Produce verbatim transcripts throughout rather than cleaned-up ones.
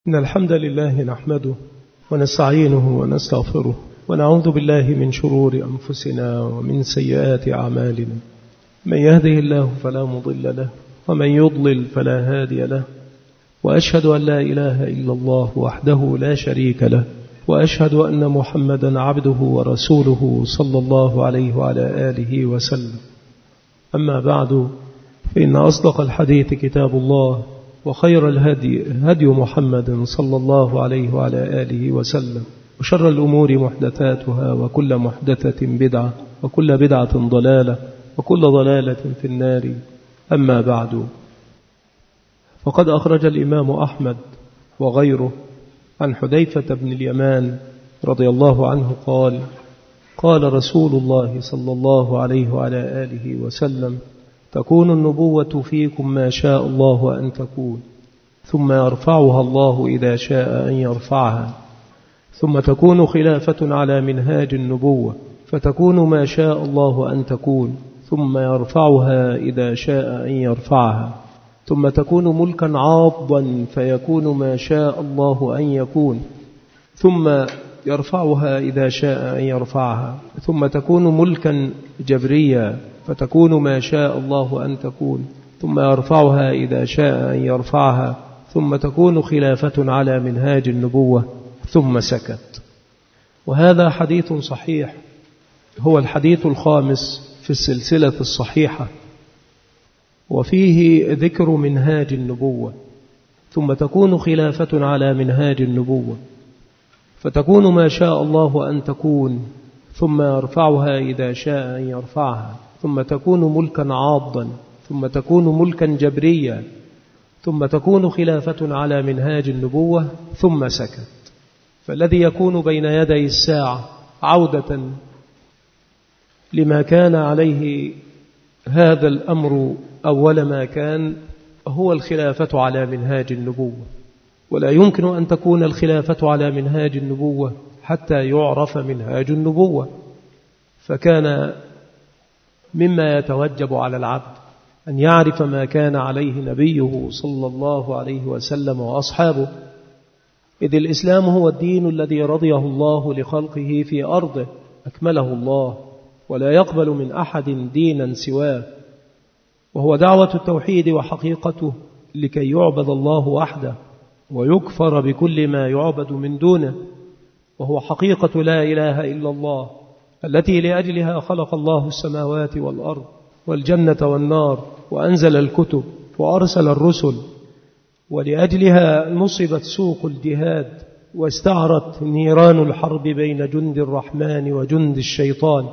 إن الحمد لله نحمده ونستعينه ونستغفره ونعوذ بالله من شرور أنفسنا ومن سيئات أعمالنا. من يهده الله فلا مضل له ومن يضلل فلا هادي له، وأشهد أن لا إله إلا الله وحده لا شريك له، وأشهد أن محمدا عبده ورسوله صلى الله عليه وعلى آله وسلم. أما بعد، فإن أصدق الحديث كتاب الله، وخير الهدي هدي محمد صلى الله عليه وعلى آله وسلم، وشر الأمور محدثاتها، وكل محدثة بدعة، وكل بدعة ضلالة، وكل ضلالة في النار. أما بعد، فقد أخرج الإمام أحمد وغيره عن حذيفة بن اليمان رضي الله عنه قال: قال رسول الله صلى الله عليه وعلى آله وسلم: تكون النبوة فيكم ما شاء الله أن تكون، ثم يرفعها الله إذا شاء أن يرفعها، ثم تكون خلافة على منهاج النبوة فتكون ما شاء الله أن تكون، ثم يرفعها إذا شاء أن يرفعها، ثم تكون ملكا عاضا فيكون ما شاء الله أن يكون، ثم يرفعها إذا شاء أن يرفعها، ثم تكون ملكا جبريا فتكون ما شاء الله أن تكون، ثم يرفعها إذا شاء أن يرفعها، ثم تكون خلافة على منهاج النبوة، ثم سكت. وهذا حديث صحيح، هو الحديث الخامس في السلسلة الصحيحة، وفيه ذكر منهاج النبوة. ثم تكون خلافة على منهاج النبوة فتكون ما شاء الله أن تكون، ثم يرفعها إذا شاء أن يرفعها، ثم تكون ملكا عاضا، ثم تكون ملكا جبريا، ثم تكون خلافة على منهاج النبوة، ثم سكت. فالذي يكون بين يدي الساعة عودة لما كان عليه هذا الأمر أول ما كان هو الخلافة على منهاج النبوة، ولا يمكن أن تكون الخلافة على منهاج النبوة حتى يعرف منهاج النبوة. فكان مما يتوجب على العبد أن يعرف ما كان عليه نبيه صلى الله عليه وسلم وأصحابه، إذ الإسلام هو الدين الذي رضيه الله لخلقه في أرضه، أكمله الله ولا يقبل من أحد دينا سواه، وهو دعوة التوحيد وحقيقته لكي يعبد الله وحده ويكفر بكل ما يعبد من دونه، وهو حقيقة لا إله إلا الله التي لأجلها خلق الله السماوات والأرض والجنة والنار، وأنزل الكتب وأرسل الرسل، ولأجلها نصبت سوق الجهاد واستعرت نيران الحرب بين جند الرحمن وجند الشيطان،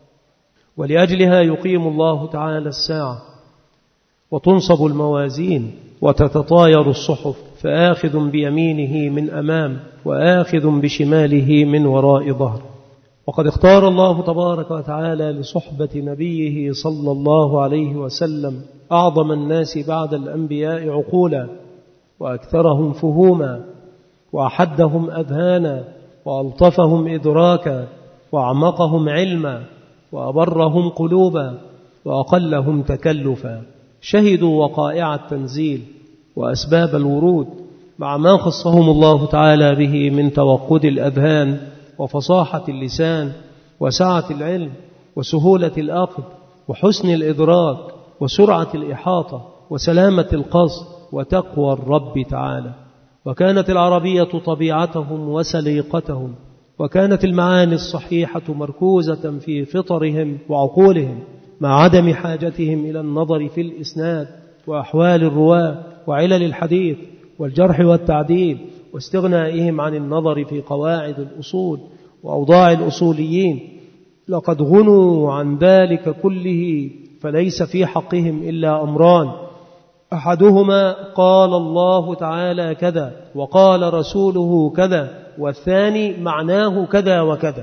ولأجلها يقيم الله تعالى الساعة وتنصب الموازين وتتطاير الصحف، فآخذ بيمينه من أمام وآخذ بشماله من وراء ظهر. وقد اختار الله تبارك وتعالى لصحبة نبيه صلى الله عليه وسلم أعظم الناس بعد الأنبياء عقولا، وأكثرهم فهوما، وأحدهم أذهانا، وألطفهم إدراكا، وأعمقهم علما، وأبرهم قلوبا، وأقلهم تكلفا. شهدوا وقائع التنزيل وأسباب الورود، مع ما خصهم الله تعالى به من توقد الأذهان وفصاحة اللسان وسعة العلم وسهولة الأخذ وحسن الإدراك وسرعة الإحاطة وسلامة القصد وتقوى الرب تعالى. وكانت العربية طبيعتهم وسليقتهم، وكانت المعاني الصحيحة مركوزة في فطرهم وعقولهم، مع عدم حاجتهم إلى النظر في الإسناد وأحوال الرواة وعلل الحديث والجرح والتعديل، واستغنائهم عن النظر في قواعد الأصول وأوضاع الأصوليين. لقد غنوا عن ذلك كله، فليس في حقهم إلا أمران: أحدهما قال الله تعالى كذا وقال رسوله كذا، والثاني معناه كذا وكذا.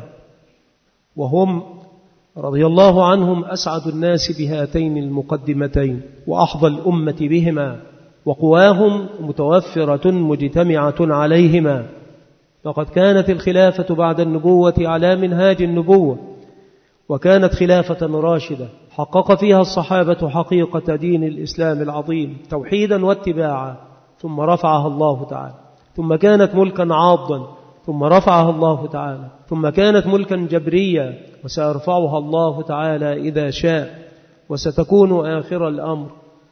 وهم رضي الله عنهم أسعد الناس بهاتين المقدمتين، وأحظى الأمة بهما، وقواهم متوفرة مجتمعة عليهما. فقد كانت الخلافة بعد النبوة على منهاج النبوة، وكانت خلافة راشدة حقق فيها الصحابة حقيقة دين الإسلام العظيم توحيدا واتباعا، ثم رفعها الله تعالى ثم كانت ملكا عاضا ثم رفعها الله تعالى، ثم كانت ملكا جبريا وسيرفعها الله تعالى إذا شاء، وستكون آخر الأمر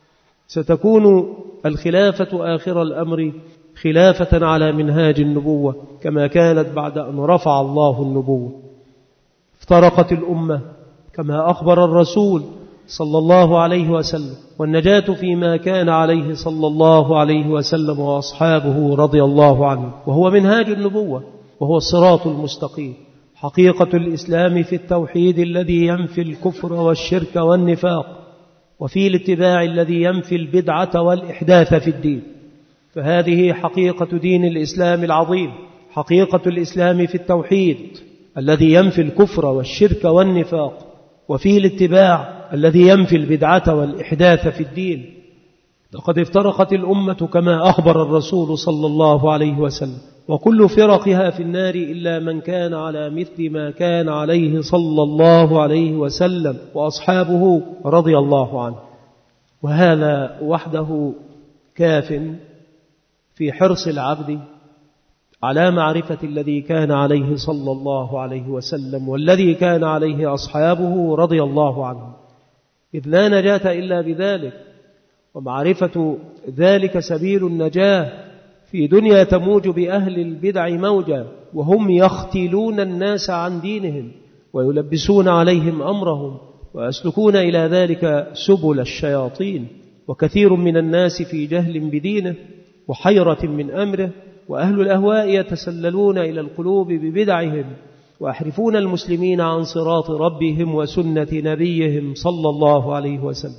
ستكون الخلافة آخر الأمر خلافة على منهاج النبوة كما كانت بعد أن رفع الله النبوة. افترقت الأمة كما أخبر الرسول صلى الله عليه وسلم، والنجاة فيما كان عليه صلى الله عليه وسلم وأصحابه رضي الله عنه، وهو منهاج النبوة وهو الصراط المستقيم. حقيقة الإسلام في التوحيد الذي ينفي الكفر والشرك والنفاق، وفي الاتباع الذي ينفي البدعة والإحداث في الدين. فهذه حقيقة دين الإسلام العظيم، حقيقة الإسلام في التوحيد الذي ينفي الكفر والشرك والنفاق، وفيه الاتباع الذي ينفي البدعة والإحداث في الدين. لقد افترقت الأمة كما أخبر الرسول صلى الله عليه وسلم، وكل فرقها في النار إلا من كان على مثل ما كان عليه صلى الله عليه وسلم وأصحابه رضي الله عنه. وهذا وحده كاف في حرص العبد على معرفة الذي كان عليه صلى الله عليه وسلم والذي كان عليه أصحابه رضي الله عنه، إذ لا نجاة إلا بذلك، ومعرفة ذلك سبيل النجاة في دنيا تموج بأهل البدع موجا، وهم يختلون الناس عن دينهم ويلبسون عليهم أمرهم ويسلكون إلى ذلك سبل الشياطين. وكثير من الناس في جهل بدينه وحيرة من أمره، وأهل الأهواء يتسللون إلى القلوب ببدعهم ويحرفون المسلمين عن صراط ربهم وسنة نبيهم صلى الله عليه وسلم.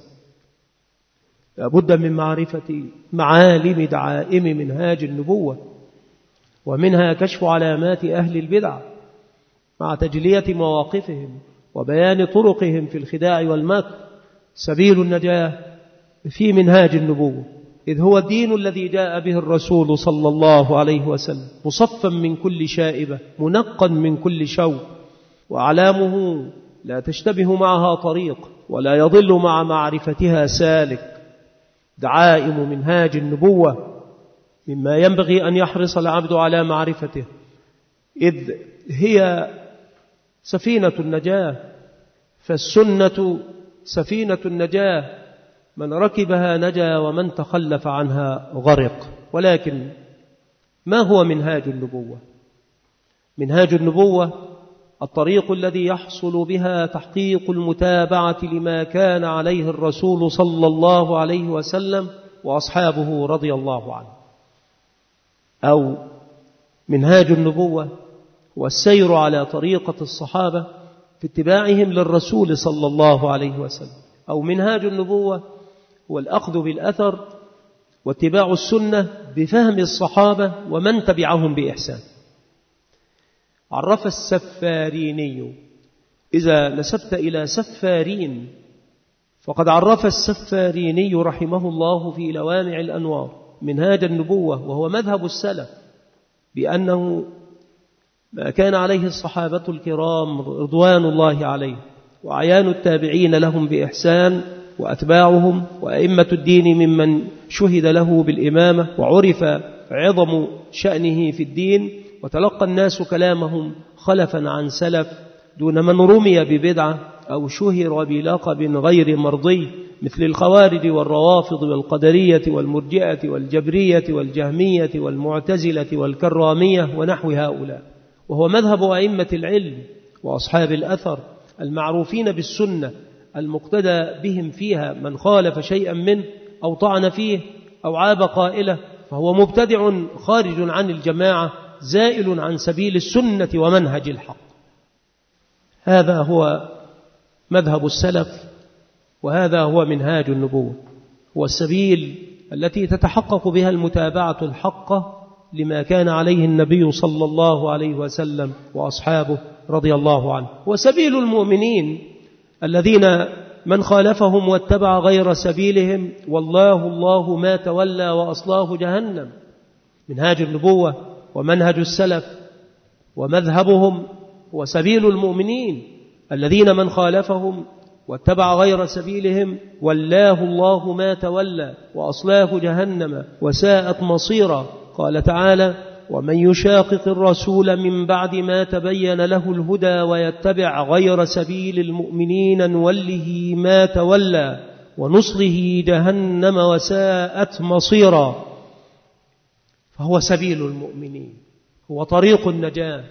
لابد من معرفة معالم دعائم منهاج النبوة، ومنها كشف علامات أهل البدع مع تجلية مواقفهم وبيان طرقهم في الخداع والمكر. سبيل النجاة في منهاج النبوة، إذ هو الدين الذي جاء به الرسول صلى الله عليه وسلم، مصفا من كل شائبة، منقا من كل شوب، وأعلامه لا تشتبه معها طريق ولا يضل مع معرفتها سالك. دعائم منهاج النبوة مما ينبغي أن يحرص العبد على معرفته، إذ هي سفينة النجاة، فالسنة سفينة النجاة، من ركبها نجا ومن تخلف عنها غرق. ولكن ما هو منهاج النبوة؟ منهاج النبوة الطريق الذي يحصل بها تحقيق المتابعة لما كان عليه الرسول صلى الله عليه وسلم وأصحابه رضي الله عنه. أو منهاج النبوة هو السير على طريقة الصحابة في اتباعهم للرسول صلى الله عليه وسلم. أو منهاج النبوة هو الأخذ بالأثر واتباع السنة بفهم الصحابة ومن تبعهم بإحسان. عرف السفاريني، إذا نسبت إلى سفارين فقد عرف السفاريني رحمه الله في لوامع الأنوار منهاج النبوة، وهو مذهب السلف، بأنه ما كان عليه الصحابة الكرام رضوان الله عليه وأعيان التابعين لهم بإحسان وأتباعهم وأئمة الدين ممن شهد له بالإمامة وعرف عظم شأنه في الدين، وتلقى الناس كلامهم خلفا عن سلف، دون من رمي ببدعة أو شهر بلقب غير مرضي مثل الخوارج والروافض والقدرية والمرجئة والجبرية والجهمية والمعتزلة والكرامية ونحو هؤلاء. وهو مذهب أئمة العلم وأصحاب الأثر المعروفين بالسنة المقتدى بهم فيها، من خالف شيئا منه أو طعن فيه أو عاب قائله فهو مبتدع خارج عن الجماعة، زائل عن سبيل السنة ومنهج الحق. هذا هو مذهب السلف، وهذا هو منهاج النبوة، هو السبيل التي تتحقق بها المتابعة الحقة لما كان عليه النبي صلى الله عليه وسلم وأصحابه رضي الله عنه. وسبيل المؤمنين الذين من خالفهم واتبع غير سبيلهم والله الله ما تولى وأصلاه جهنم. منهاج النبوة ومنهج السلف ومذهبهم هو سبيل المؤمنين الذين من خالفهم واتبع غير سبيلهم والله الله ما تولى وأصلاه جهنم وساءت مصيرا. قال تعالى: ومن يشاقق الرسول من بعد ما تبين له الهدى ويتبع غير سبيل المؤمنين نوله ما تولى ونصره جهنم وساءت مصيرا. فهو سبيل المؤمنين، هو طريق النجاة،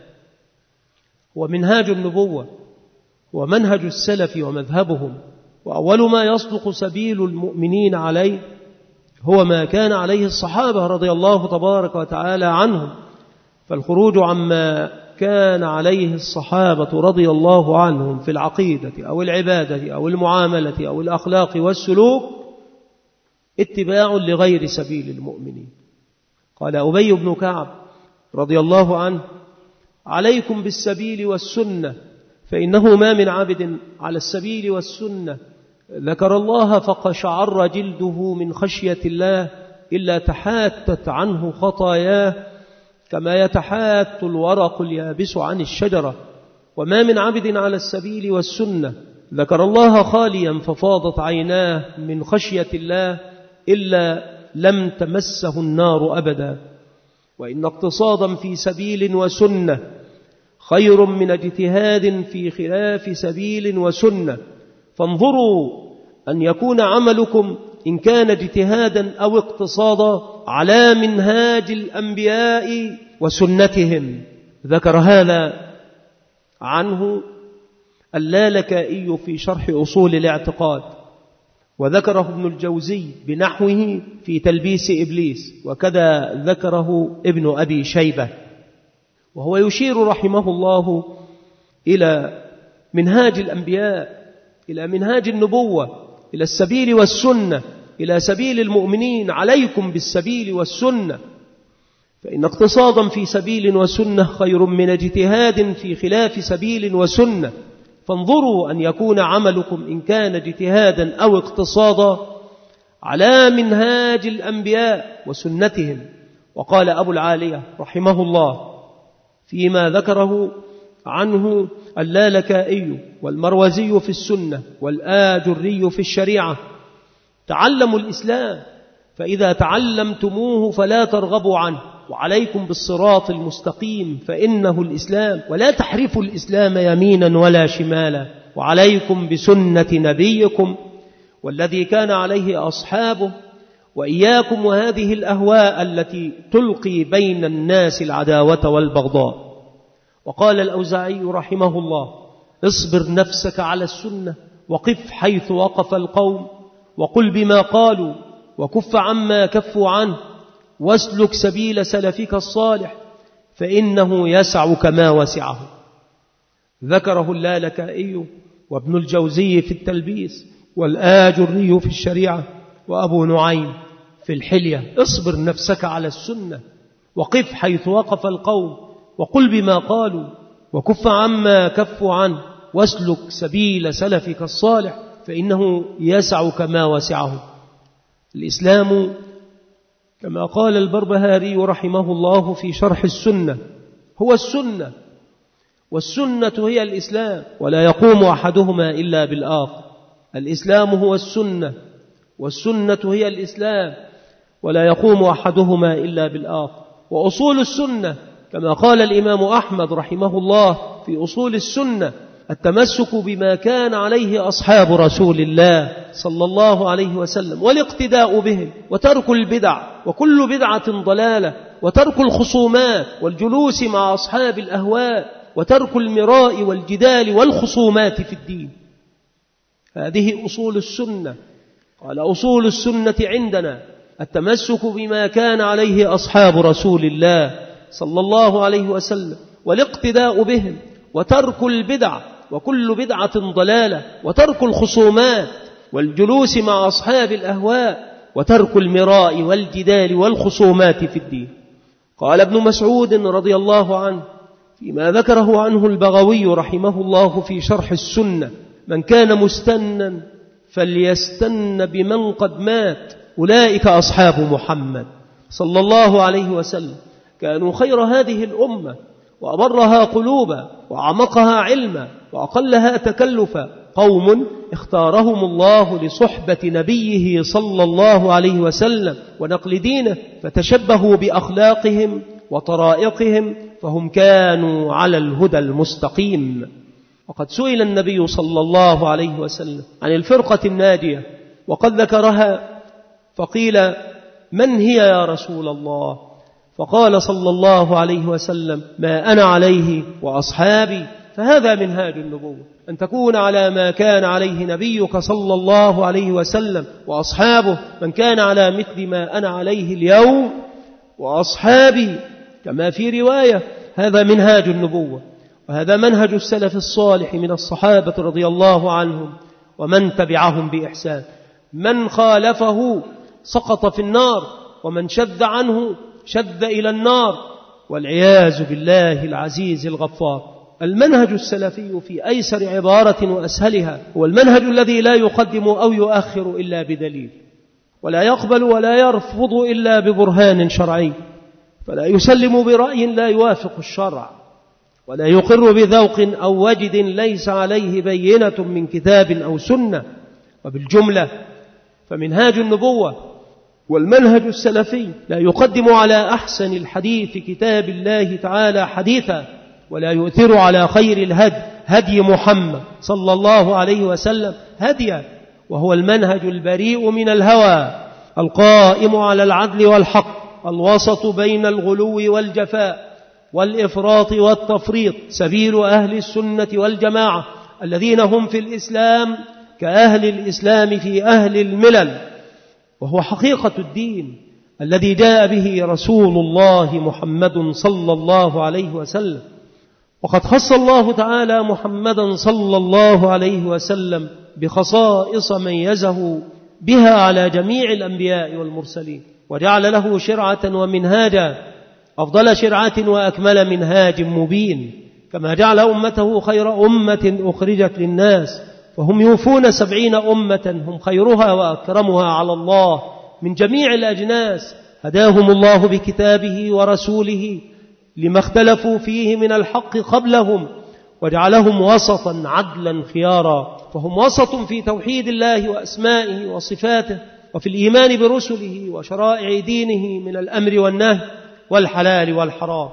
هو منهاج النبوة، هو منهج السلف ومذهبهم. وأول ما يصدق سبيل المؤمنين عليه هو ما كان عليه الصحابة رضي الله تبارك وتعالى عنهم. فالخروج عما كان عليه الصحابة رضي الله عنهم في العقيدة أو العبادة أو المعاملة أو الأخلاق والسلوك اتباع لغير سبيل المؤمنين. قال أبي بن كعب رضي الله عنه: عليكم بالسبيل والسنة، فإنه ما من عبد على السبيل والسنة ذكر الله فقشعر جلده من خشية الله إلا تحاتت عنه خطاياه كما يتحات الورق اليابس عن الشجرة. وما من عبد على السبيل والسنة ذكر الله خاليا ففاضت عيناه من خشية الله إلا لم تمسه النار أبدا. وإن اقتصادا في سبيل وسنة خير من اجتهاد في خلاف سبيل وسنة، فانظروا أن يكون عملكم إن كان اجتهادا أو اقتصادا على منهاج الأنبياء وسنتهم. ذكر هذا عنه اللالكائي في شرح أصول الاعتقاد، وذكره ابن الجوزي بنحوه في تلبيس إبليس، وكذا ذكره ابن أبي شيبة. وهو يشير رحمه الله إلى منهاج الأنبياء، إلى منهاج النبوة، إلى السبيل والسنة، إلى سبيل المؤمنين. عليكم بالسبيل والسنة، فإن اقتصادا في سبيل وسنة خير من اجتهاد في خلاف سبيل وسنة، فانظروا أن يكون عملكم إن كان اجتهادا أو اقتصادا على منهاج الأنبياء وسنتهم. وقال أبو العالية رحمه الله فيما ذكره عنه اللالكائي والمروزي في السنة والآجري في الشريعة: تعلموا الإسلام فإذا تعلمتموه فلا ترغبوا عنه، وعليكم بالصراط المستقيم فإنه الإسلام، ولا تحرفوا الإسلام يمينا ولا شمالا، وعليكم بسنة نبيكم والذي كان عليه أصحابه، وإياكم وهذه الأهواء التي تلقي بين الناس العداوة والبغضاء. وقال الأوزاعي رحمه الله: اصبر نفسك على السنة وقف حيث وقف القوم وقل بما قالوا وكف عما كفوا عنه واسلك سبيل سلفك الصالح فإنه يسعك ما وسعه. ذكره اللالكائي وابن الجوزي في التلبيس والآجري في الشريعة وأبو نعيم في الحلية: اصبر نفسك على السنة وقف حيث وقف القوم وقل بما قالوا وكف عما كفوا عنه واسلك سبيل سلفك الصالح فإنه يسعك ما وسعه. الإسلام كما قال البربهاري رحمه الله في شرح السنة هو السنة، والسنة هي الإسلام، ولا يقوم أحدهما إلا بالآخر. الإسلام هو السنة والسنة هي الإسلام، ولا يقوم أحدهما إلا بالآخر. وأصول السنة كما قال الإمام أحمد رحمه الله في أصول السنة: التمسك بما كان عليه أصحاب رسول الله صلى الله عليه وسلم والاقتداء بهم، وترك البدع وكل بدعة ضلالة، وترك الخصومات والجلوس مع أصحاب الأهواء، وترك المراء والجدال والخصومات في الدين. هذه أصول السنة. قال: أصول السنة عندنا التمسك بما كان عليه أصحاب رسول الله صلى الله عليه وسلم والاقتداء بهم، وترك البدع وكل بدعة ضلالة، وترك الخصومات والجلوس مع أصحاب الأهواء، وترك المراء والجدال والخصومات في الدين. قال ابن مسعود رضي الله عنه فيما ذكره عنه البغوي رحمه الله في شرح السنة: من كان مستنا فليستن بمن قد مات، أولئك أصحاب محمد صلى الله عليه وسلم، كانوا خير هذه الأمة وأبرها قلوبا وأعمقها علما وأقلها تكلفا قوم اختارهم الله لصحبة نبيه صلى الله عليه وسلم ونقل دينه، فتشبهوا بأخلاقهم وطرائقهم، فهم كانوا على الهدى المستقيم. وقد سئل النبي صلى الله عليه وسلم عن الفرقة الناجية وقد ذكرها، فقيل: من هي يا رسول الله؟ فقال صلى الله عليه وسلم: ما أنا عليه وأصحابي. فهذا منهاج النبوة، أن تكون على ما كان عليه نبيك صلى الله عليه وسلم وأصحابه، من كان على مثل ما أنا عليه اليوم وأصحابي، كما في رواية. هذا منهاج النبوة، وهذا منهج السلف الصالح من الصحابة رضي الله عنهم ومن تبعهم بإحسان. من خالفه سقط في النار، ومن شذ عنه شذ إلى النار، والعياذ بالله العزيز الغفار. المنهج السلفي في أيسر عبارة وأسهلها هو المنهج الذي لا يقدم أو يؤخر إلا بدليل، ولا يقبل ولا يرفض إلا ببرهان شرعي، فلا يسلم برأي لا يوافق الشرع، ولا يقر بذوق أو وجد ليس عليه بينة من كتاب أو سنة. وبالجملة فمنهاج النبوة والمنهج السلفي لا يقدم على أحسن الحديث كتاب الله تعالى حديثا، ولا يؤثر على خير الهدي هدي محمد صلى الله عليه وسلم هديا، وهو المنهج البريء من الهوى القائم على العدل والحق، الوسط بين الغلو والجفاء والإفراط والتفريط، سبيل أهل السنة والجماعة الذين هم في الإسلام كأهل الإسلام في أهل الملل، وهو حقيقة الدين الذي جاء به رسول الله محمد صلى الله عليه وسلم. وقد خص الله تعالى محمدا صلى الله عليه وسلم بخصائص ميزه بها على جميع الأنبياء والمرسلين، وجعل له شرعة ومنهاجا، أفضل شرعة وأكمل منهاج مبين، كما جعل أمته خير أمة أخرجت للناس، فهم يوفون سبعين أمة هم خيرها وأكرمها على الله من جميع الأجناس، هداهم الله بكتابه ورسوله لما اختلفوا فيه من الحق قبلهم، وجعلهم وسطا عدلا خيارا، فهم وسط في توحيد الله وأسمائه وصفاته، وفي الإيمان برسله وشرائع دينه من الأمر والنهي والحلال والحرام،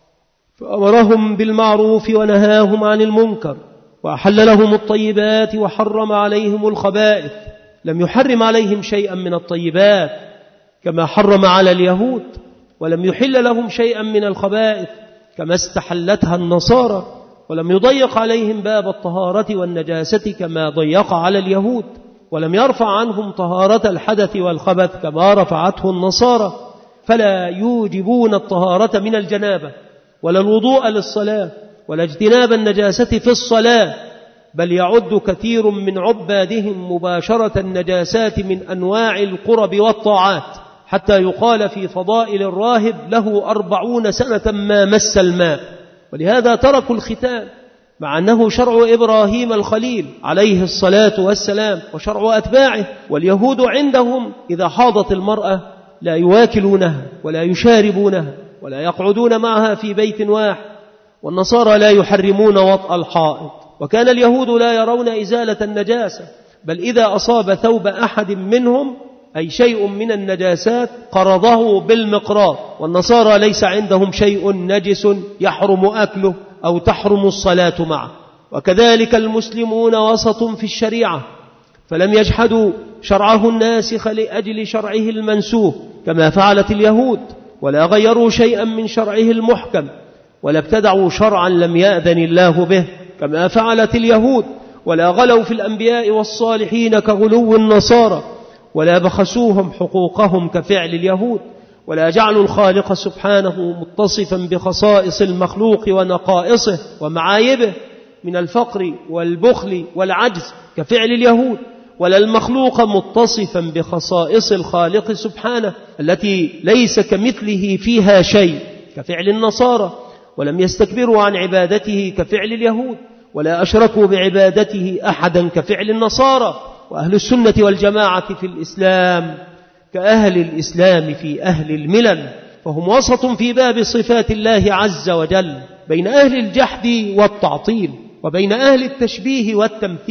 فأمرهم بالمعروف ونهاهم عن المنكر، وأحل لهم الطيبات وحرم عليهم الخبائث، لم يحرم عليهم شيئا من الطيبات كما حرم على اليهود، ولم يحل لهم شيئا من الخبائث كما استحلتها النصارى، ولم يضيق عليهم باب الطهارة والنجاسة كما ضيق على اليهود، ولم يرفع عنهم طهارة الحدث والخبث كما رفعته النصارى، فلا يوجبون الطهارة من الجنابة ولا الوضوء للصلاة ولا اجتناب النجاسة في الصلاة، بل يعد كثير من عبادهم مباشرة النجاسات من أنواع القرب والطاعات، حتى يقال في فضائل الراهب له أربعون سنة ما مس الماء. ولهذا تركوا الختان مع أنه شرع إبراهيم الخليل عليه الصلاة والسلام وشرع أتباعه، واليهود عندهم إذا حاضت المرأة لا يواكلونها ولا يشاربونها ولا يقعدون معها في بيت واحد، والنصارى لا يحرمون وطأ الحائط. وكان اليهود لا يرون إزالة النجاسة، بل إذا أصاب ثوب أحد منهم أي شيء من النجاسات قرضه بالمقراض، والنصارى ليس عندهم شيء نجس يحرم أكله أو تحرم الصلاة معه. وكذلك المسلمون وسط في الشريعة، فلم يجحدوا شرعه الناسخ لأجل شرعه المنسوخ كما فعلت اليهود، ولا غيروا شيئا من شرعه المحكم، ولا ابتدعوا شرعا لم يأذن الله به كما فعلت اليهود، ولا غلوا في الأنبياء والصالحين كغلو النصارى، ولا بخسوهم حقوقهم كفعل اليهود، ولا جعلوا الخالق سبحانه متصفا بخصائص المخلوق ونقائصه ومعايبه من الفقر والبخل والعجز كفعل اليهود، ولا المخلوق متصفا بخصائص الخالق سبحانه التي ليس كمثله فيها شيء كفعل النصارى، ولم يستكبروا عن عبادته كفعل اليهود، ولا أشركوا بعبادته أحدا كفعل النصارى. وأهل السنة والجماعة في الإسلام كأهل الإسلام في أهل الملل، فهم وسط في باب صفات الله عز وجل بين أهل الجحد والتعطيل وبين أهل التشبيه والتمثيل،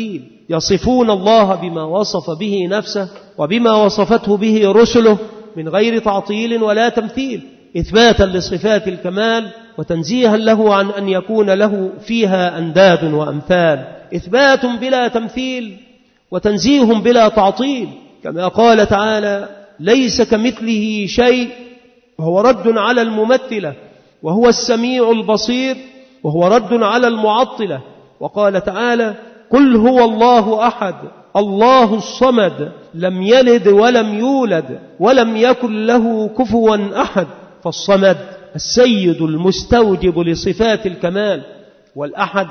يصفون الله بما وصف به نفسه وبما وصفته به رسله من غير تعطيل ولا تمثيل، إثباتا لصفات الكمال وتنزيها له عن أن يكون له فيها أنداد وأمثال، إثبات بلا تمثيل وتنزيه بلا تعطيل، كما قال تعالى: ليس كمثله شيء، وهو رد على الممثلة، وهو السميع البصير، وهو رد على المعطلة. وقال تعالى: قل هو الله أحد الله الصمد لم يلد ولم يولد ولم يكن له كفوا أحد. فالصمد السيد المستوجب لصفات الكمال، والأحد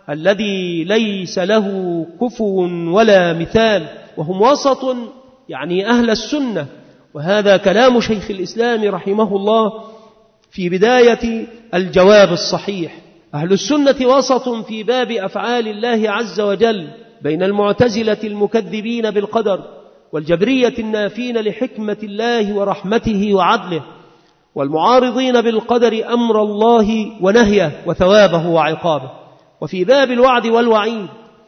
الذي ليس له كفو ولا مثال، وهم وسط يعني أهل السنة. وهذا كلام شيخ الإسلام رحمه الله في بداية الجواب الصحيح. أهل السنة وسط في باب أفعال الله عز وجل بين المعتزلة المكذبين بالقدر والجبرية النافين لحكمة الله ورحمته وعدله، والمعارضين بالقدر أمر الله ونهيه وثوابه وعقابه. وفي باب الوعد والوعيد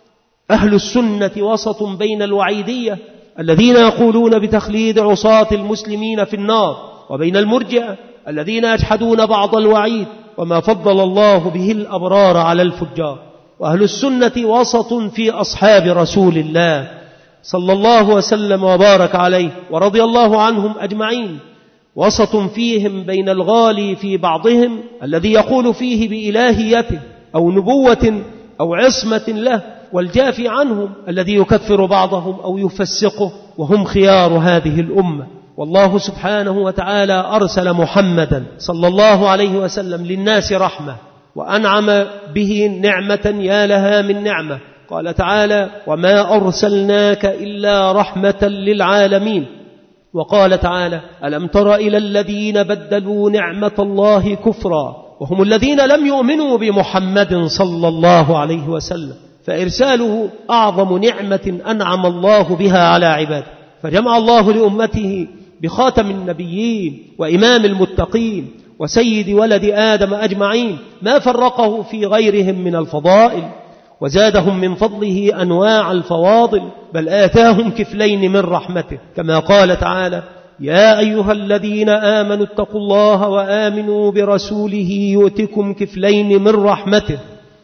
أهل السنة وسط بين الوعيدية الذين يقولون بتخليد عصاة المسلمين في النار، وبين المرجئة الذين يجحدون بعض الوعيد وما فضل الله به الأبرار على الفجار. وأهل السنة وسط في أصحاب رسول الله صلى الله وسلم وبارك عليه ورضي الله عنهم أجمعين، وسط فيهم بين الغالي في بعضهم الذي يقول فيه بإلهيته أو نبوة أو عصمة له، والجافي عنهم الذي يكفر بعضهم أو يفسقه، وهم خيار هذه الأمة. والله سبحانه وتعالى أرسل محمدا صلى الله عليه وسلم للناس رحمة، وأنعم به نعمة يا لها من نعمة. قال تعالى: وما أرسلناك إلا رحمة للعالمين. وقال تعالى: ألم تر إلى الذين بدلوا نعمة الله كفرا، وهم الذين لم يؤمنوا بمحمد صلى الله عليه وسلم. فإرساله أعظم نعمة أنعم الله بها على عباده، فجمع الله لأمته بخاتم النبيين وإمام المتقين وسيد ولد آدم أجمعين ما فرقه في غيرهم من الفضائل، وزادهم من فضله أنواع الفواضل، بل آتاهم كفلين من رحمته، كما قال تعالى: يا أيها الذين آمنوا اتقوا الله وآمنوا برسوله يؤتكم كفلين من رحمته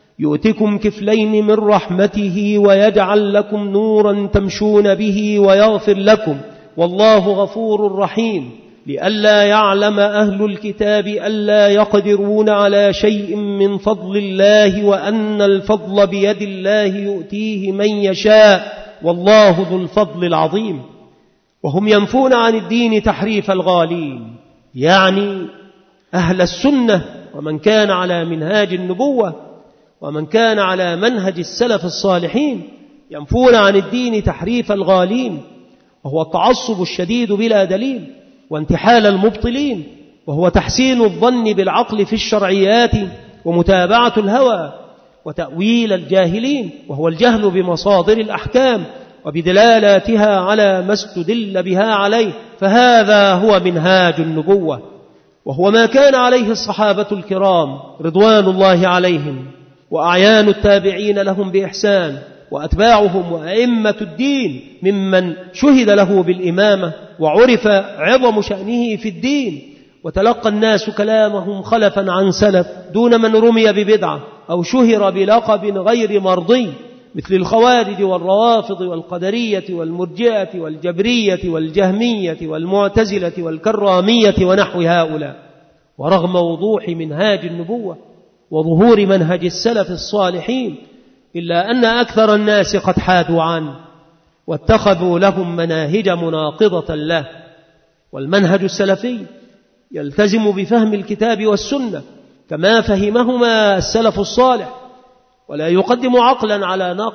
يؤتكم كفلين من رحمته ويجعل لكم نورا تمشون به ويغفر لكم والله غفور رحيم. لئلا يعلم أهل الكتاب ألا يقدرون على شيء من فضل الله وأن الفضل بيد الله يؤتيه من يشاء والله ذو الفضل العظيم. وهم ينفون عن الدين تحريف الغالين، يعني أهل السنة ومن كان على منهاج النبوة ومن كان على منهج السلف الصالحين، ينفون عن الدين تحريف الغالين، وهو التعصب الشديد بلا دليل، وانتحال المبطلين، وهو تحسين الظن بالعقل في الشرعيات ومتابعة الهوى، وتأويل الجاهلين، وهو الجهل بمصادر الأحكام وبدلالاتها على ما استدل بها عليه. فهذا هو منهاج النبوة، وهو ما كان عليه الصحابة الكرام رضوان الله عليهم، وأعيان التابعين لهم بإحسان، وأتباعهم وأئمة الدين ممن شهد له بالإمامة وعرف عظم شأنه في الدين، وتلقى الناس كلامهم خلفا عن سلف دون من رمي ببدعة أو شهر بلقب غير مرضي، مثل الخوارج والروافض والقدرية والمرجئة والجبرية والجهمية والمعتزلة والكرامية ونحو هؤلاء. ورغم وضوح منهاج النبوة وظهور منهج السلف الصالحين، إلا أن أكثر الناس قد حادوا عنه واتخذوا لهم مناهج مناقضة له. والمنهج السلفي يلتزم بفهم الكتاب والسنة كما فهمهما السلف الصالح، ولا يقدم عقلا على نقل،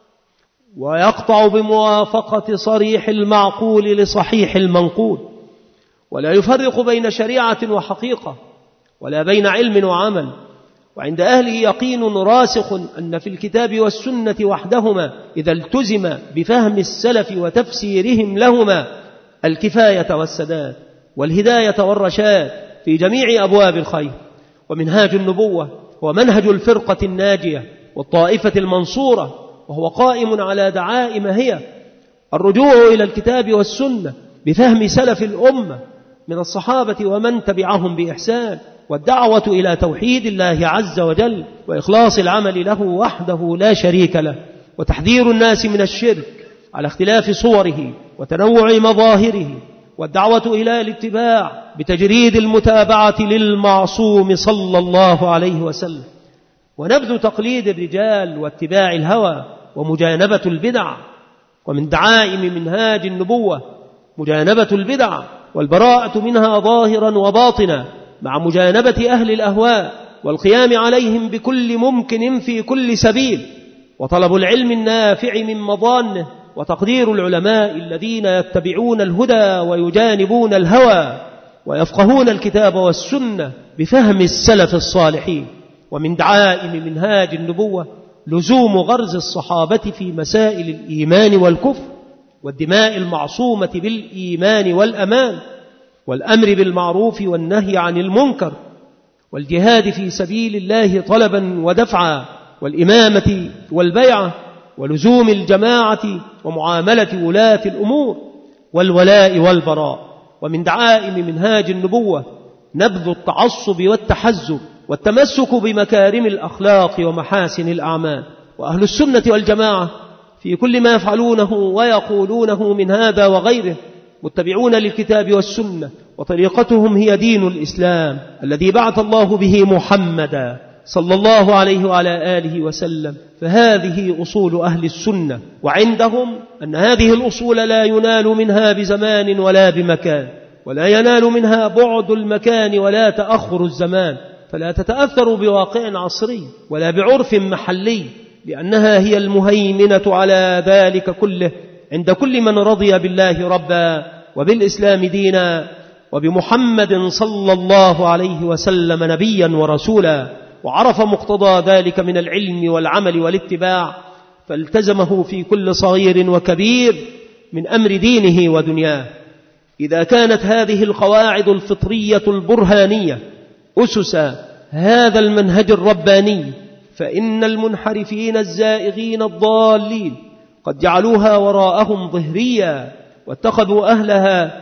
ويقطع بموافقة صريح المعقول لصحيح المنقول، ولا يفرق بين شريعة وحقيقة ولا بين علم وعمل. وعند أهله يقين راسخ أن في الكتاب والسنة وحدهما إذا التزم بفهم السلف وتفسيرهم لهما الكفاية والسداد والهداية والرشاد في جميع أبواب الخير. ومنهاج النبوة هو منهج الفرقة الناجية والطائفة المنصورة، وهو قائم على دعائم هي الرجوع إلى الكتاب والسنة بفهم سلف الأمة من الصحابة ومن تبعهم بإحسان، والدعوة إلى توحيد الله عز وجل وإخلاص العمل له وحده لا شريك له، وتحذير الناس من الشرك على اختلاف صوره وتنوع مظاهره، والدعوة إلى الاتباع بتجريد المتابعة للمعصوم صلى الله عليه وسلم، ونبذ تقليد الرجال واتباع الهوى ومجانبة البدع. ومن دعائم منهاج النبوة مجانبة البدع والبراءة منها ظاهرا وباطنا، مع مجانبة أهل الأهواء والقيام عليهم بكل ممكن في كل سبيل، وطلب العلم النافع من مضانه، وتقدير العلماء الذين يتبعون الهدى ويجانبون الهوى ويفقهون الكتاب والسنة بفهم السلف الصالحين. ومن دعائم منهاج النبوة لزوم غرز الصحابة في مسائل الإيمان والكفر والدماء المعصومة بالإيمان والأمان، والأمر بالمعروف والنهي عن المنكر، والجهاد في سبيل الله طلبا ودفعا، والإمامة والبيعة، ولزوم الجماعة ومعاملة ولاة الأمور، والولاء والبراء. ومن دعائم منهاج النبوة نبذ التعصب والتحزب والتمسك بمكارم الأخلاق ومحاسن الأعمال. وأهل السنة والجماعة في كل ما يفعلونه ويقولونه من هذا وغيره متبعون للكتاب والسنة، وطريقتهم هي دين الإسلام الذي بعث الله به محمدا صلى الله عليه وعلى آله وسلم. فهذه أصول أهل السنة، وعندهم أن هذه الأصول لا ينال منها بزمان ولا بمكان، ولا ينال منها بعد المكان ولا تأخر الزمان، فلا تتأثر بواقع عصري ولا بعرف محلي، لأنها هي المهيمنة على ذلك كله عند كل من رضي بالله ربا وبالإسلام دينا وبمحمد صلى الله عليه وسلم نبيا ورسولا، وعرف مقتضى ذلك من العلم والعمل والاتباع، فالتزمه في كل صغير وكبير من أمر دينه ودنياه. إذا كانت هذه القواعد الفطرية البرهانية أسس هذا المنهج الرباني، فإن المنحرفين الزائغين الضالين قد جعلوها وراءهم ظهريا، واتخذوا أهلها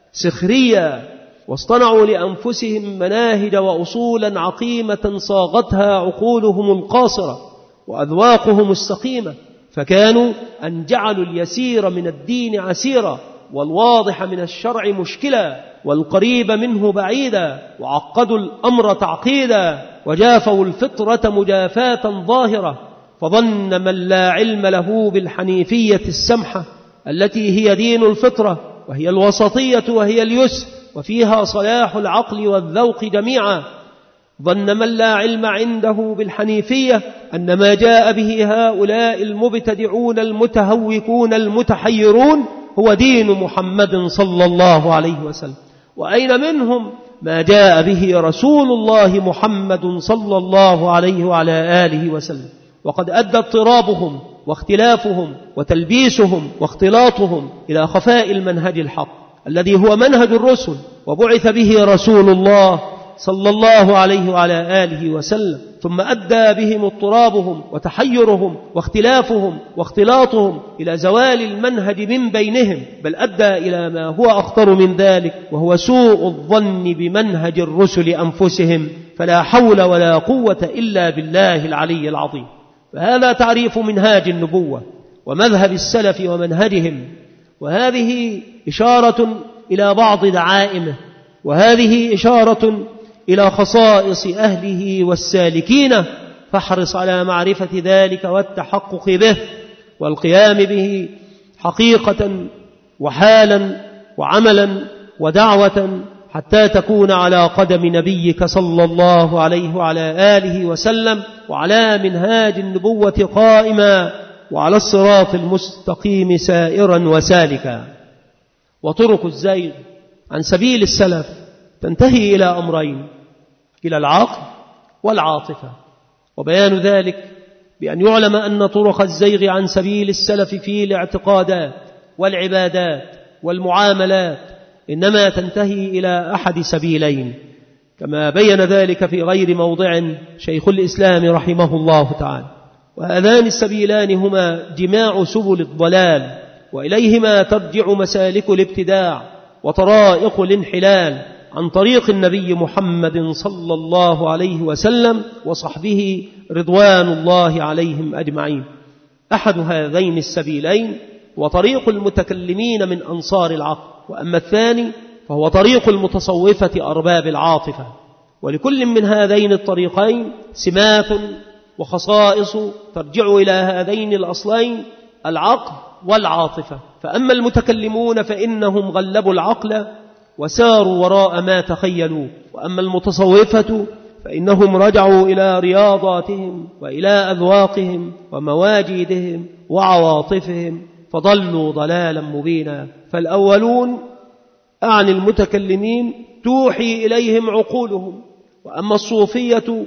سخريا، واصطنعوا لأنفسهم مناهج وأصولا عقيمة صاغتها عقولهم القاصرة وأذواقهم السقيمة، فكانوا أن جعلوا اليسير من الدين عسيرا، والواضح من الشرع مشكلا، والقريب منه بعيدا، وعقدوا الأمر تعقيدا، وجافوا الفطرة مجافاة ظاهرة. فظن من لا علم له بالحنيفية السمحة التي هي دين الفطرة، وهي الوسطية وهي اليسر، وفيها صلاح العقل والذوق جميعا، ظن من لا علم عنده بالحنيفية أن ما جاء به هؤلاء المبتدعون المتهوكون المتحيرون هو دين محمد صلى الله عليه وسلم. وأين منهم ما جاء به رسول الله محمد صلى الله عليه وعلى آله وسلم؟ وقد أدى اضطرابهم واختلافهم وتلبيسهم واختلاطهم إلى خفاء المنهج الحق الذي هو منهج الرسل، وبعث به رسول الله صلى الله عليه وعلى آله وسلم، ثم أدى بهم اضطرابهم وتحيرهم واختلافهم واختلاطهم إلى زوال المنهج من بينهم، بل أدى إلى ما هو أخطر من ذلك، وهو سوء الظن بمنهج الرسل أنفسهم، فلا حول ولا قوة إلا بالله العلي العظيم. فهذا تعريف منهاج النبوة ومذهب السلف ومنهجهم، وهذه إشارة إلى بعض دعائمه، وهذه إشارة إلى خصائص أهله والسالكين، فاحرص على معرفة ذلك والتحقق به والقيام به حقيقة وحالا وعملا ودعوة، حتى تكون على قدم نبيك صلى الله عليه وعلى آله وسلم، وعلى منهاج النبوة قائما، وعلى الصراط المستقيم سائرا وسالكا. وطرق الزيغ عن سبيل السلف تنتهي إلى أمرين: إلى العقل والعاطفة. وبيان ذلك بأن يعلم أن طرق الزيغ عن سبيل السلف في الاعتقادات والعبادات والمعاملات إنما تنتهي إلى أحد سبيلين، كما بين ذلك في غير موضع شيخ الإسلام رحمه الله تعالى، وهذان السبيلان هما جماع سبل الضلال، وإليهما ترجع مسالك الابتداع وطرائق الانحلال عن طريق النبي محمد صلى الله عليه وسلم وصحبه رضوان الله عليهم أجمعين. أحد هذين السبيلين وطريق المتكلمين من أنصار العقل، وأما الثاني فهو طريق المتصوفة أرباب العاطفة. ولكل من هذين الطريقين سمات وخصائص ترجع إلى هذين الأصلين العقل والعاطفة. فأما المتكلمون فإنهم غلبوا العقل وساروا وراء ما تخيلوا، وأما المتصوفة فإنهم رجعوا إلى رياضاتهم وإلى أذواقهم ومواجدهم وعواطفهم فضلوا ضلالا مبينا. فالأولون أعني المتكلمين توحي إليهم عقولهم، وأما الصوفية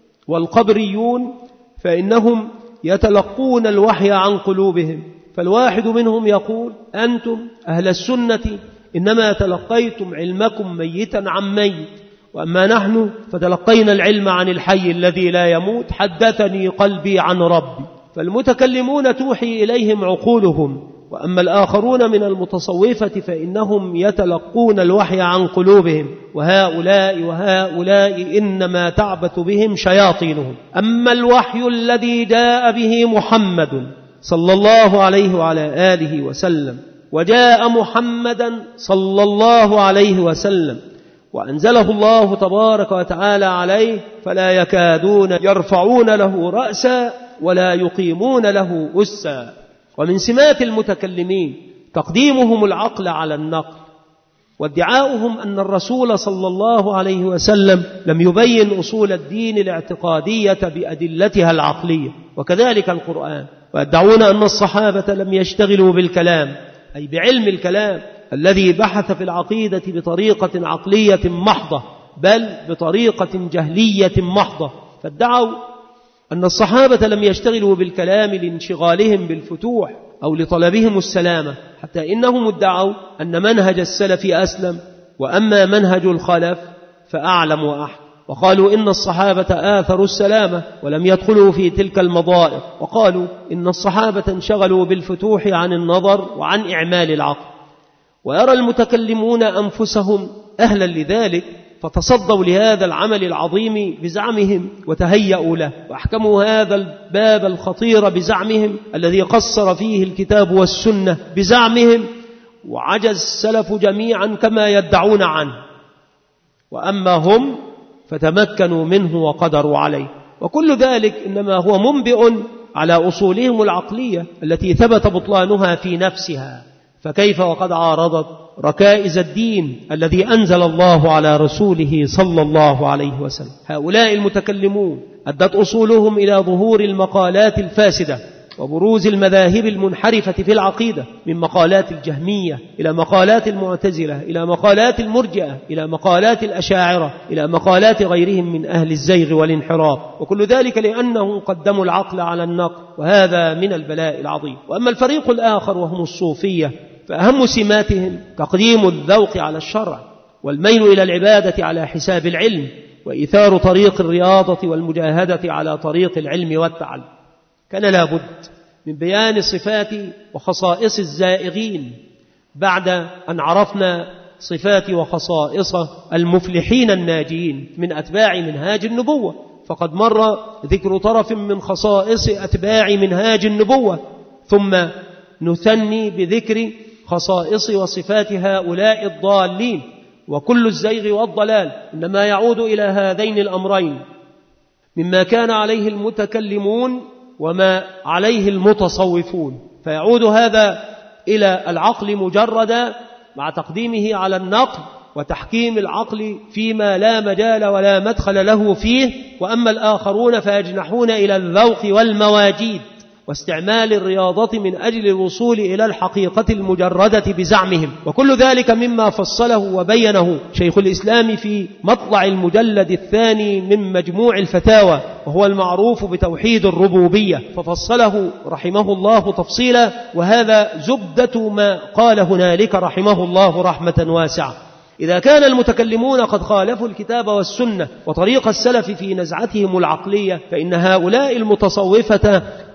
والقبريون فإنهم يتلقون الوحي عن قلوبهم. فالواحد منهم يقول: أنتم أهل السنة إنما تلقيتم علمكم ميتا عن ميت، وأما نحن فتلقينا العلم عن الحي الذي لا يموت، حدثني قلبي عن ربي. فالمتكلمون توحي إليهم عقولهم، وأما الآخرون من المتصوفة فإنهم يتلقون الوحي عن قلوبهم، وهؤلاء وهؤلاء إنما تعبث بهم شياطينهم. أما الوحي الذي جاء به محمد صلى الله عليه وعلى آله وسلم، وجاء محمدا صلى الله عليه وسلم وأنزله الله تبارك وتعالى عليه، فلا يكادون يرفعون له رأسا ولا يقيمون له أسا. ومن سمات المتكلمين تقديمهم العقل على النقل، وادعاؤهم أن الرسول صلى الله عليه وسلم لم يبين أصول الدين الاعتقادية بأدلتها العقلية، وكذلك القرآن. ويدعون أن الصحابة لم يشتغلوا بالكلام، أي بعلم الكلام الذي بحث في العقيدة بطريقة عقلية محضة، بل بطريقة جهلية محضة. فادعوا أن الصحابة لم يشتغلوا بالكلام لانشغالهم بالفتوح أو لطلبهم السلامة، حتى إنهم ادعوا أن منهج السلف أسلم، وأما منهج الخلف فأعلم وأحكم. وقالوا إن الصحابة آثروا السلامة ولم يدخلوا في تلك المضائق، وقالوا إن الصحابة انشغلوا بالفتوح عن النظر وعن إعمال العقل. ويرى المتكلمون أنفسهم أهلا لذلك، فتصدوا لهذا العمل العظيم بزعمهم وتهيأوا له، وأحكموا هذا الباب الخطير بزعمهم الذي قصر فيه الكتاب والسنة بزعمهم، وعجز السلف جميعا كما يدعون عنه. وأما هم فتمكنوا منه وقدروا عليه. وكل ذلك إنما هو منبئ على أصولهم العقلية التي ثبت بطلانها في نفسها، فكيف وقد عارضت ركائز الدين الذي أنزل الله على رسوله صلى الله عليه وسلم. هؤلاء المتكلمون أدت أصولهم إلى ظهور المقالات الفاسدة وبروز المذاهب المنحرفة في العقيدة، من مقالات الجهمية إلى مقالات المعتزلة إلى مقالات المرجئة إلى مقالات الأشاعرة إلى مقالات غيرهم من أهل الزيغ والانحراف، وكل ذلك لأنهم قدموا العقل على النقل، وهذا من البلاء العظيم. وأما الفريق الآخر وهم الصوفية فأهم سماتهم تقديم الذوق على الشرع، والميل إلى العبادة على حساب العلم، وإيثار طريق الرياضة والمجاهدة على طريق العلم والتعلم. كان لابد من بيان صفات وخصائص الزائغين بعد أن عرفنا صفات وخصائص المفلحين الناجين من أتباع منهاج النبوة. فقد مر ذكر طرف من خصائص أتباع منهاج النبوة، ثم نثني بذكر خصائص وصفات هؤلاء الضالين. وكل الزيغ والضلال إنما يعود إلى هذين الأمرين، مما كان عليه المتكلمون وما عليه المتصوفون، فيعود هذا إلى العقل مجردا مع تقديمه على النقل وتحكيم العقل فيما لا مجال ولا مدخل له فيه. وأما الآخرون فيجنحون إلى الذوق والمواجيد واستعمال الرياضة من أجل الوصول إلى الحقيقة المجردة بزعمهم. وكل ذلك مما فصله وبينه شيخ الإسلام في مطلع المجلد الثاني من مجموع الفتاوى، وهو المعروف بتوحيد الربوبية، ففصله رحمه الله تفصيلا، وهذا زبدة ما قال هنالك رحمه الله رحمة واسعة. إذا كان المتكلمون قد خالفوا الكتاب والسنة وطريق السلف في نزعتهم العقلية، فإن هؤلاء المتصوفة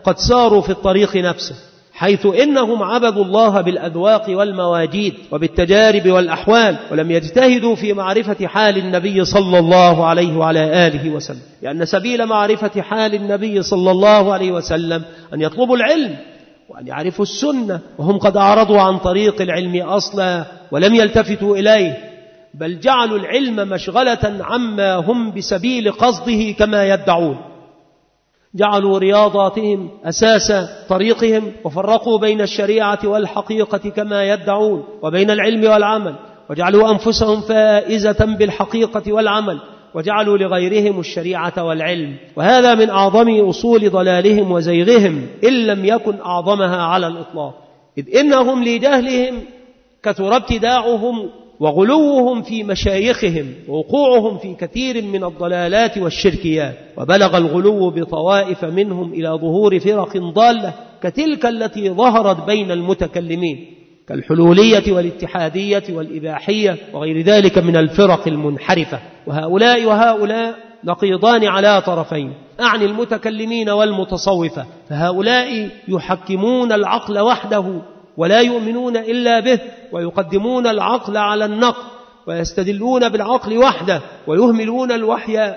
قد ساروا في الطريق نفسه، حيث إنهم عبدوا الله بالأذواق والمواجيد وبالتجارب والأحوال، ولم يجتهدوا في معرفة حال النبي صلى الله عليه وعلى آله وسلم، لأن سبيل معرفة حال النبي صلى الله عليه وسلم أن يطلبوا العلم وأن يعرفوا السنة، وهم قد أعرضوا عن طريق العلم أصلا ولم يلتفتوا إليه، بل جعلوا العلم مشغلة عما هم بسبيل قصده كما يدعون، جعلوا رياضاتهم أساس طريقهم، وفرقوا بين الشريعة والحقيقة كما يدعون وبين العلم والعمل، وجعلوا أنفسهم فائزة بالحقيقة والعمل، وجعلوا لغيرهم الشريعة والعلم، وهذا من أعظم أصول ضلالهم وزيغهم إن لم يكن أعظمها على الإطلاق، إذ إنهم لجهلهم كثر ابتداعهم وغلوهم في مشايخهم ووقوعهم في كثير من الضلالات والشركيات، وبلغ الغلو بطوائف منهم إلى ظهور فرق ضالة كتلك التي ظهرت بين المتكلمين كالحلولية والاتحادية والإباحية وغير ذلك من الفرق المنحرفة، وهؤلاء وهؤلاء نقيضان على طرفين، أعني المتكلمين والمتصوفة، فهؤلاء يحكمون العقل وحده ولا يؤمنون إلا به، ويقدمون العقل على النقل، ويستدلون بالعقل وحده ويهملون الوحي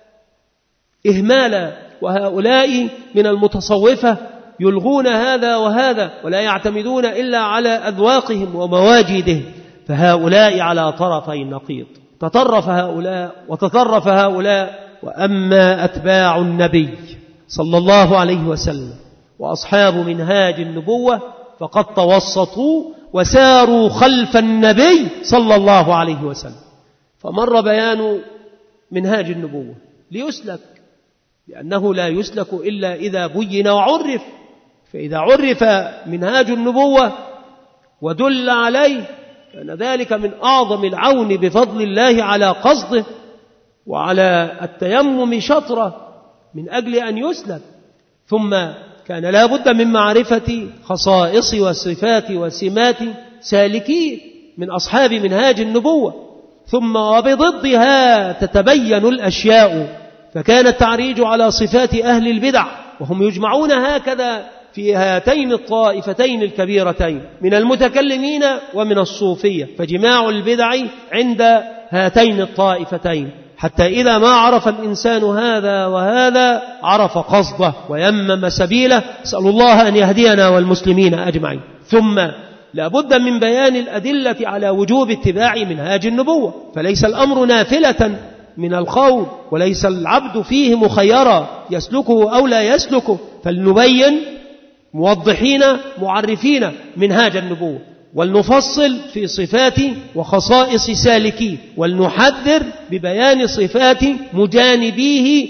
إهمالا، وهؤلاء من المتصوفة يلغون هذا وهذا ولا يعتمدون إلا على أذواقهم ومواجدهم، فهؤلاء على طرفي النقيض، تطرف هؤلاء وتطرف هؤلاء. وأما أتباع النبي صلى الله عليه وسلم وأصحاب منهاج النبوة فقد توسطوا وساروا خلف النبي صلى الله عليه وسلم، فمر بيان منهاج النبوة ليسلك، لأنه لا يسلك إلا إذا بين وعرف، فإذا عرف منهاج النبوة ودل عليه كان ذلك من أعظم العون بفضل الله على قصده وعلى التيمم شطرة من أجل أن يسلك. ثم كان لا بد من معرفة خصائص وصفات وسمات سالكين من أصحاب منهاج النبوة، ثم وبضدها تتبين الأشياء، فكان التعريج على صفات أهل البدع، وهم يجمعون هكذا في هاتين الطائفتين الكبيرتين من المتكلمين ومن الصوفية، فجماع البدع عند هاتين الطائفتين، حتى إذا ما عرف الإنسان هذا وهذا عرف قصده ويمم سبيله. أسأل الله أن يهدينا والمسلمين أجمعين. ثم لا بد من بيان الأدلة على وجوب اتباع منهاج النبوة، فليس الأمر نافلة من القول، وليس العبد فيه مخيرا يسلكه أو لا يسلكه، فلنبين موضحين معرفين منهاج النبوة، ولنفصل في صفات وخصائص سالكيه، ولنحذر ببيان صفات مجانبيه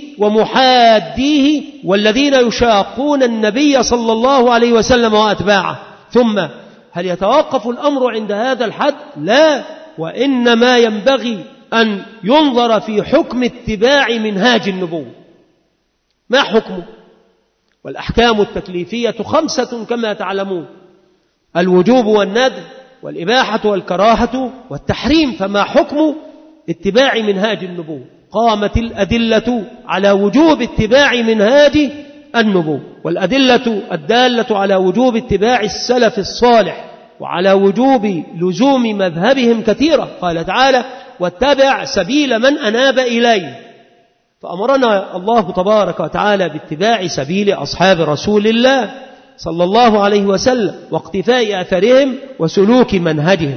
ومحاديه والذين يشاقون النبي صلى الله عليه وسلم وأتباعه. ثم هل يتوقف الأمر عند هذا الحد؟ لا، وإنما ينبغي أن ينظر في حكم اتباع منهاج النبوة. ما حكمه؟ والأحكام التكليفية خمسة كما تعلمون: الوجوب والندب والإباحة والكراهة والتحريم. فما حكم اتباع منهاج النبوة؟ قامت الأدلة على وجوب اتباع منهاج النبوة، والأدلة الدالة على وجوب اتباع السلف الصالح وعلى وجوب لزوم مذهبهم كثيرة. قال تعالى: واتبع سبيل من أناب إليه، فأمرنا الله تبارك وتعالى باتباع سبيل أصحاب رسول الله صلى الله عليه وسلم واقتفاء أثرهم وسلوك منهجهم.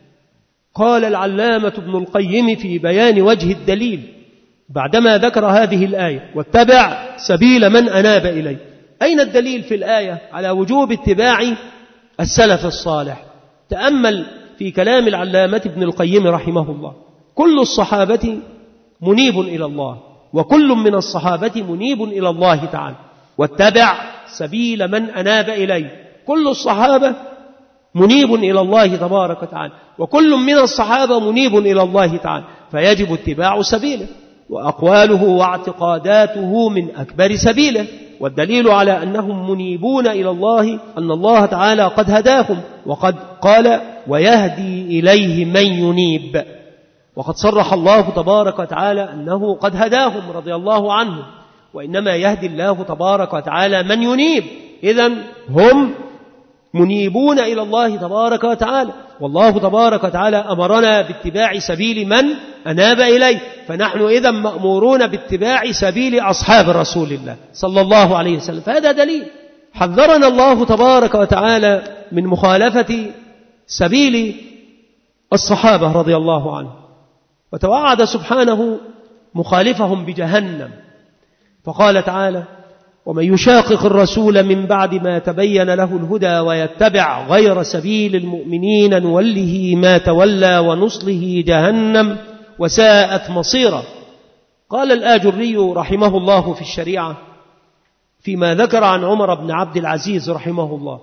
قال العلامة ابن القيم في بيان وجه الدليل بعدما ذكر هذه الآية: واتبع سبيل من أناب إليه. أين الدليل في الآية على وجوب اتباع السلف الصالح؟ تأمل في كلام العلامة ابن القيم رحمه الله: كل الصحابة منيب إلى الله، وكل من الصحابة منيب إلى الله تعالى. واتبع سبيل من أناب إليه، كل الصحابة منيب إلى الله تبارك وتعالى، وكل من الصحابة منيب إلى الله تعالى، فيجب اتباع سبيله، وأقواله واعتقاداته من أكبر سبيله. والدليل على أنهم منيبون إلى الله أن الله تعالى قد هداهم، وقد قال: ويهدي إليه من ينيب، وقد صرح الله تبارك وتعالى أنه قد هداهم رضي الله عنهم. وإنما يهدي الله تبارك وتعالى من ينيب. إذن هم منيبون إلى الله تبارك وتعالى، والله تبارك وتعالى أمرنا باتباع سبيل من أناب إليه، فنحن إذن مأمورون باتباع سبيل أصحاب رسول الله صلى الله عليه وسلم. فهذا دليل. حذرنا الله تبارك وتعالى من مخالفة سبيل الصحابة رضي الله عنهم، وتوعد سبحانه مخالفهم بجهنم، فقال تعالى: ومن يشاقق الرسول من بعد ما تبين له الهدى ويتبع غير سبيل المؤمنين نوله ما تولى ونصله جهنم وساءت مصيرا. قال الآجري رحمه الله في الشريعة فيما ذكر عن عمر بن عبد العزيز رحمه الله: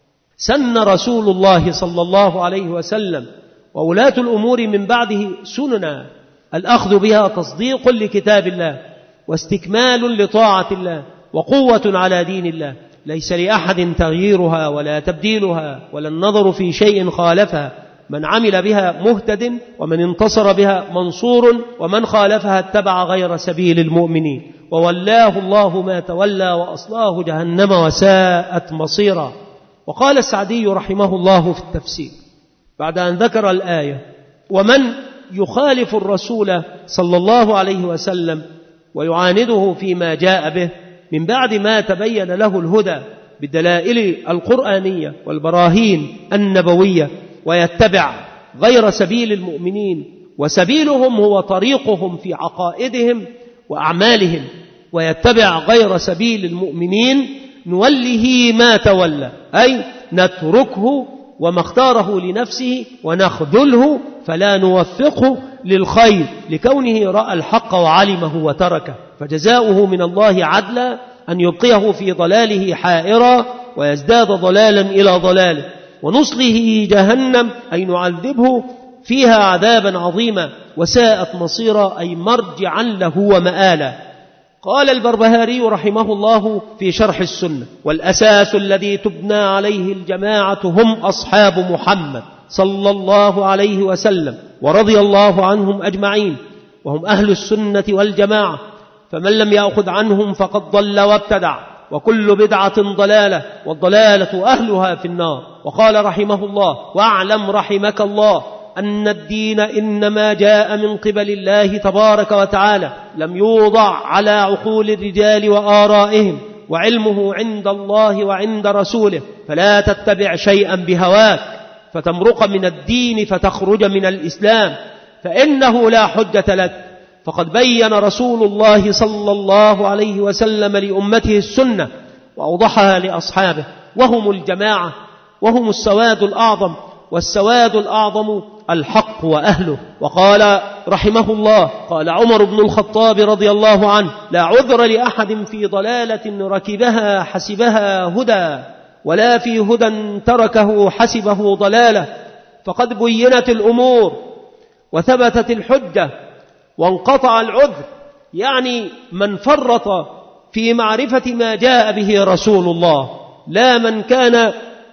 سن رسول الله صلى الله عليه وسلم وولاة الأمور من بعده سننا الأخذ بها تصديق لكتاب الله واستكمال لطاعة الله وقوة على دين الله، ليس لأحد تغييرها ولا تبديلها ولا النظر في شيء خالفها، من عمل بها مهتد ومن انتصر بها منصور ومن خالفها اتبع غير سبيل المؤمنين وولاه الله ما تولى وأصلاه جهنم وساءت مصيرا. وقال السعدي رحمه الله في التفسير بعد أن ذكر الآية: ومن يخالف الرسول صلى الله عليه وسلم ويعانده فيما جاء به من بعد ما تبين له الهدى بالدلائل القرآنية والبراهين النبوية ويتبع غير سبيل المؤمنين، وسبيلهم هو طريقهم في عقائدهم وأعمالهم، ويتبع غير سبيل المؤمنين نوله ما تولى، أي نتركه وما اختاره لنفسه ونخذله فلا نوفقه للخير لكونه رأى الحق وعلمه وتركه، فجزاؤه من الله عدلا أن يبقيه في ضلاله حائرا ويزداد ضلالا إلى ضلاله، ونصله جهنم أي نعذبه فيها عذابا عظيما، وساءت مصيرا أي مرجعا له ومآلا. قال البربهاري رحمه الله في شرح السنة: والأساس الذي تبنى عليه الجماعة هم أصحاب محمد صلى الله عليه وسلم ورضي الله عنهم أجمعين، وهم أهل السنة والجماعة، فمن لم يأخذ عنهم فقد ضل وابتدع، وكل بدعة ضلالة، والضلالة أهلها في النار. وقال رحمه الله: واعلم رحمك الله أن الدين إنما جاء من قبل الله تبارك وتعالى، لم يوضع على عقول الرجال وآرائهم، وعلمه عند الله وعند رسوله، فلا تتبع شيئا بهواك فتمرق من الدين فتخرج من الإسلام، فإنه لا حجة لك، فقد بين رسول الله صلى الله عليه وسلم لأمته السنة وأوضحها لأصحابه، وهم الجماعة، وهم السواد الأعظم، والسواد الأعظم الحق وأهله. وقال رحمه الله: قال عمر بن الخطاب رضي الله عنه: لا عذر لأحد في ضلالة ركبها حسبها هدى، ولا في هدى تركه حسبه ضلالة، فقد بينت الأمور وثبتت الحجة وانقطع العذر، يعني من فرط في معرفة ما جاء به رسول الله، لا من كان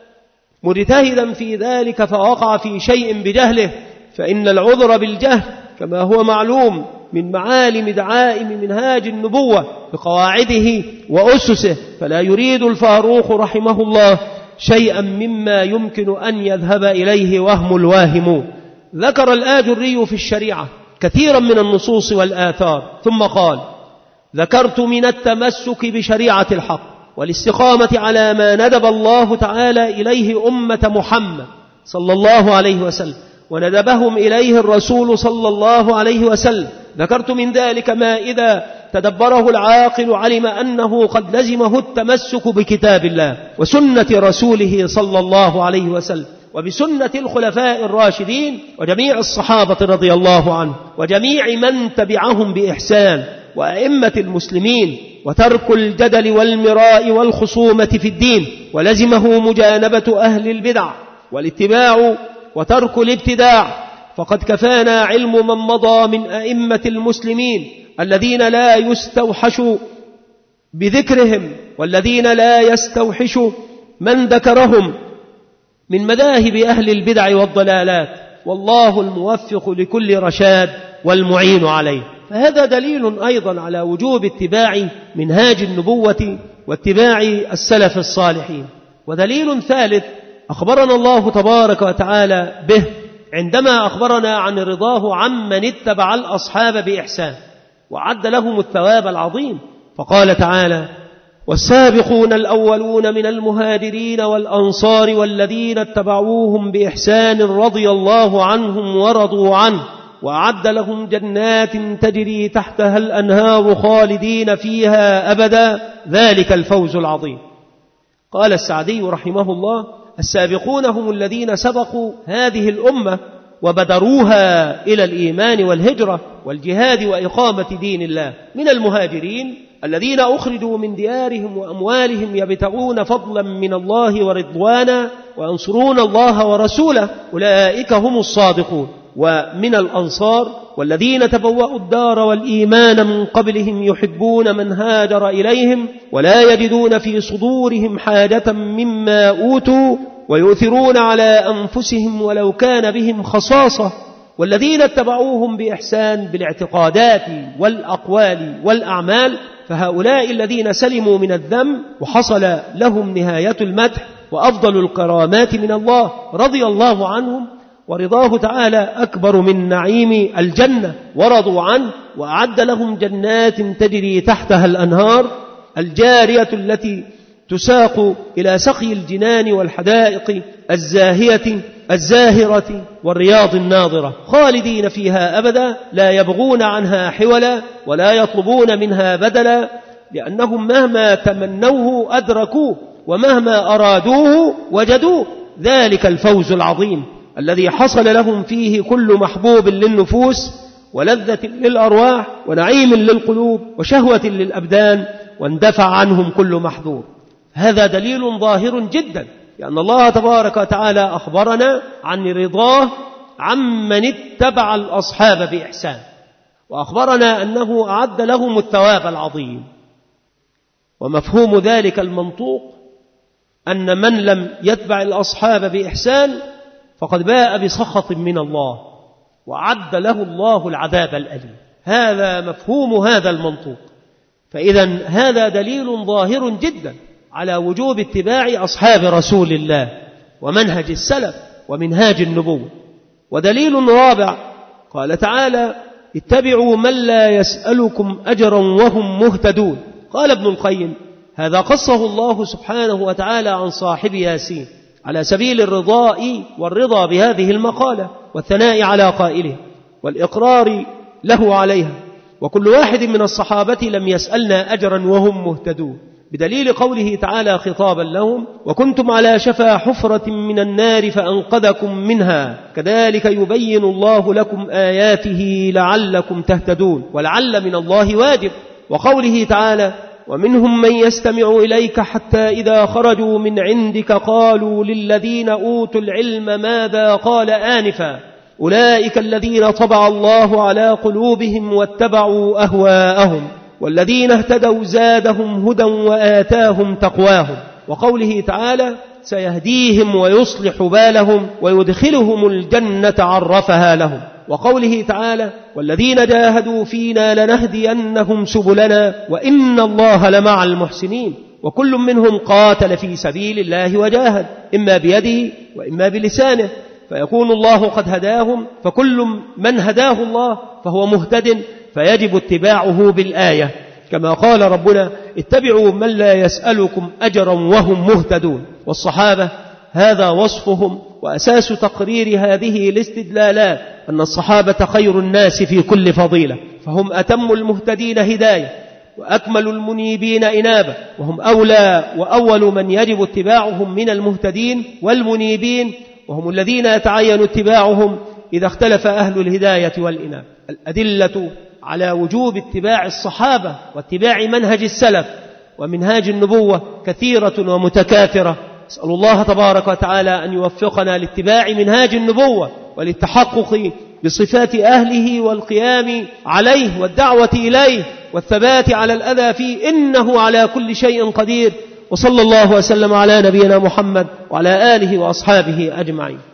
مجتهدا في ذلك فوقع في شيء بجهله، فإن العذر بالجهل كما هو معلوم من معالم دعائم منهاج النبوة بقواعده وأسسه، فلا يريد الفاروق رحمه الله شيئا مما يمكن أن يذهب إليه وهم الواهم. ذكر الآجري في الشريعة كثيرا من النصوص والآثار، ثم قال: ذكرت من التمسك بشريعة الحق والاستقامة على ما ندب الله تعالى إليه أمة محمد صلى الله عليه وسلم، وندبهم إليه الرسول صلى الله عليه وسلم. ذكرت من ذلك ما إذا تدبره العاقل علم أنه قد لزمه التمسك بكتاب الله وسنة رسوله صلى الله عليه وسلم، وبسنة الخلفاء الراشدين وجميع الصحابة رضي الله عنهم، وجميع من تبعهم بإحسان، وأئمة المسلمين، وترك الجدل والمراء والخصومة في الدين، ولزمه مجانبة أهل البدع والاتباع وترك الابتداع. فقد كفانا علم من مضى من أئمة المسلمين الذين لا يستوحش بذكرهم، والذين لا يستوحش من ذكرهم من مذاهب أهل البدع والضلالات، والله الموفق لكل رشاد والمعين عليه. فهذا دليل أيضا على وجوب اتباع منهاج النبوة واتباع السلف الصالحين. ودليل ثالث أخبرنا الله تبارك وتعالى به عندما أخبرنا عن رضاه عمن اتبع الأصحاب بإحسان وعد لهم الثواب العظيم، فقال تعالى: والسابقون الأولون من المهاجرين والأنصار والذين اتبعوهم بإحسان رضي الله عنهم ورضوا عنه وأعد لهم جنات تجري تحتها الأنهار خالدين فيها أبدا ذلك الفوز العظيم. قال السعدي رحمه الله: السابقون هم الذين سبقوا هذه الأمة وبدروها إلى الإيمان والهجرة والجهاد وإقامة دين الله، من المهاجرين الذين أخرجوا من ديارهم وأموالهم يبتغون فضلا من الله ورضوانا وينصرون الله ورسوله أولئك هم الصادقون. ومن الأنصار والذين تبوأوا الدار والإيمان من قبلهم يحبون من هاجر إليهم ولا يجدون في صدورهم حاجة مما أوتوا ويؤثرون على أنفسهم ولو كان بهم خصاصة، والذين اتبعوهم بإحسان بالاعتقادات والأقوال والأعمال، فهؤلاء الذين سلموا من الذم وحصل لهم نهاية المدح وأفضل الكرامات من الله رضي الله عنهم، ورضاه تعالى أكبر من نعيم الجنة، ورضوا عنه وأعد لهم جنات تجري تحتها الأنهار الجارية التي تساق إلى سقي الجنان والحدائق الزاهية الزاهرة والرياض الناظرة خالدين فيها أبدا لا يبغون عنها حولا ولا يطلبون منها بدلا، لأنهم مهما تمنوه أدركوه ومهما أرادوه وجدوه ذلك الفوز العظيم الذي حصل لهم فيه كل محبوب للنفوس ولذة للأرواح ونعيم للقلوب وشهوة للأبدان، واندفع عنهم كل محذور. هذا دليل ظاهر جدا لأن الله تبارك وتعالى أخبرنا عن رضاه عمن اتبع الأصحاب بإحسان، وأخبرنا أنه أعد لهم الثواب العظيم. ومفهوم ذلك المنطوق أن من لم يتبع الأصحاب بإحسان فقد باء بسخط من الله وعد له الله العذاب الأليم. هذا مفهوم هذا المنطوق. فإذا هذا دليل ظاهر جدا على وجوب اتباع أصحاب رسول الله ومنهج السلف ومنهاج النبوة. ودليل رابع قال تعالى: اتبعوا من لا يسألكم أجرا وهم مهتدون. قال ابن القيم: هذا قصه الله سبحانه وتعالى عن صاحب ياسين على سبيل الرضاء والرضا بهذه المقالة والثناء على قائله والإقرار له عليها. وكل واحد من الصحابة لم يسألنا أجرا وهم مهتدون، بدليل قوله تعالى خطابا لهم: وكنتم على شفا حفرة من النار فأنقذكم منها كذلك يبين الله لكم آياته لعلكم تهتدون. ولعل من الله واجب. وقوله تعالى: ومنهم من يستمع إليك حتى إذا خرجوا من عندك قالوا للذين أوتوا العلم ماذا قال آنفا أولئك الذين طبع الله على قلوبهم واتبعوا أهواءهم والذين اهتدوا زادهم هدى وآتاهم تقواهم. وقوله تعالى: سيهديهم ويصلح بالهم ويدخلهم الجنة عرفها لهم. وقوله تعالى: والذين جاهدوا فينا لنهدينهم سبلنا وإن الله لمع المحسنين. وكل منهم قاتل في سبيل الله وجاهد إما بيده وإما بلسانه، فيكون الله قد هداهم، فكل من هداه الله فهو مهتد فيجب اتباعه بالآية، كما قال ربنا: اتبعوا من لا يسألكم أجرا وهم مهتدون. والصحابة هذا وصفهم وأساس تقرير هذه الاستدلالات أن الصحابة خير الناس في كل فضيلة، فهم أتم المهتدين هداية وأكمل المنيبين إنابة، وهم أولى وأول من يجب اتباعهم من المهتدين والمنيبين، وهم الذين يتعين اتباعهم إذا اختلف أهل الهداية والإنابة. الأدلة على وجوب اتباع الصحابة واتباع منهج السلف ومنهاج النبوة كثيرة ومتكاثرة. أسأل الله تبارك وتعالى أن يوفقنا لاتباع منهاج النبوة وللتحقق بصفات أهله والقيام عليه والدعوة إليه والثبات على الأذى فيه، إنه على كل شيء قدير. وصلى الله وسلم على نبينا محمد وعلى آله وأصحابه أجمعين.